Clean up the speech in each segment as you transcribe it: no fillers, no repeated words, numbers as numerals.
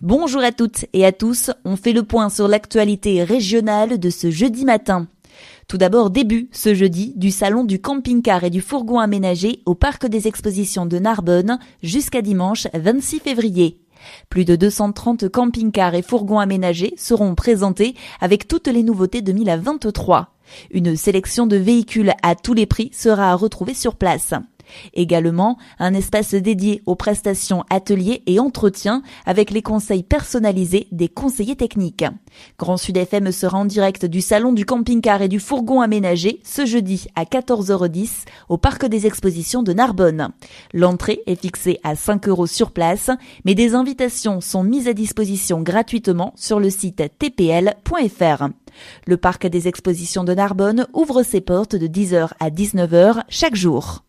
Bonjour à toutes et à tous, on fait le point sur l'actualité régionale de ce jeudi matin. Tout d'abord, début ce jeudi du salon du camping-car et du fourgon aménagé au parc des expositions de Narbonne jusqu'à dimanche 26 février. Plus de 230 camping-cars et fourgons aménagés seront présentés avec toutes les nouveautés 2023. Une sélection de véhicules à tous les prix sera à retrouver sur place. Également, un espace dédié aux prestations ateliers et entretiens avec les conseils personnalisés des conseillers techniques. Grand Sud FM sera en direct du salon du camping-car et du fourgon aménagé ce jeudi à 14h10 au parc des expositions de Narbonne. L'entrée est fixée à 5 € sur place, mais des invitations sont mises à disposition gratuitement sur le site tpl.fr. Le parc des expositions de Narbonne ouvre ses portes de 10h à 19h chaque jour.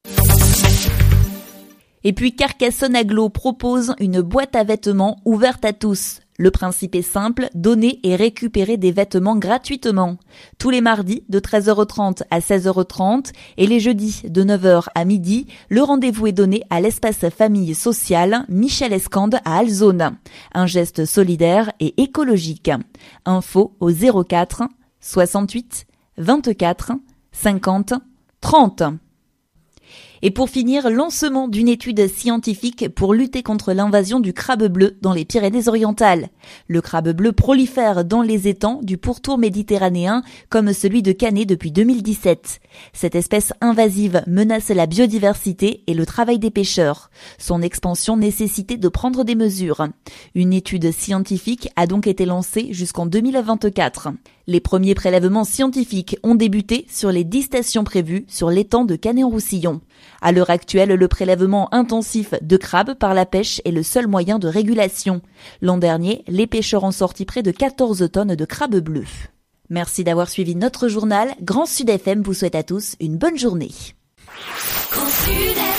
Et puis Carcassonne Agglo propose une boîte à vêtements ouverte à tous. Le principe est simple, donner et récupérer des vêtements gratuitement. Tous les mardis de 13h30 à 16h30 et les jeudis de 9h à midi, le rendez-vous est donné à l'espace famille sociale Michel Escande à Alzone. Un geste solidaire et écologique. Info au 04 68 24 50 30. Et pour finir, lancement d'une étude scientifique pour lutter contre l'invasion du crabe bleu dans les Pyrénées-Orientales. Le crabe bleu prolifère dans les étangs du pourtour méditerranéen comme celui de Canet depuis 2017. Cette espèce invasive menace la biodiversité et le travail des pêcheurs. Son expansion nécessitait de prendre des mesures. Une étude scientifique a donc été lancée jusqu'en 2024. Les premiers prélèvements scientifiques ont débuté sur les 10 stations prévues sur l'étang de Canet-en-Roussillon. À l'heure actuelle, le prélèvement intensif de crabes par la pêche est le seul moyen de régulation. L'an dernier, les pêcheurs ont sorti près de 14 tonnes de crabes bleus. Merci d'avoir suivi notre journal. Grand Sud FM vous souhaite à tous une bonne journée.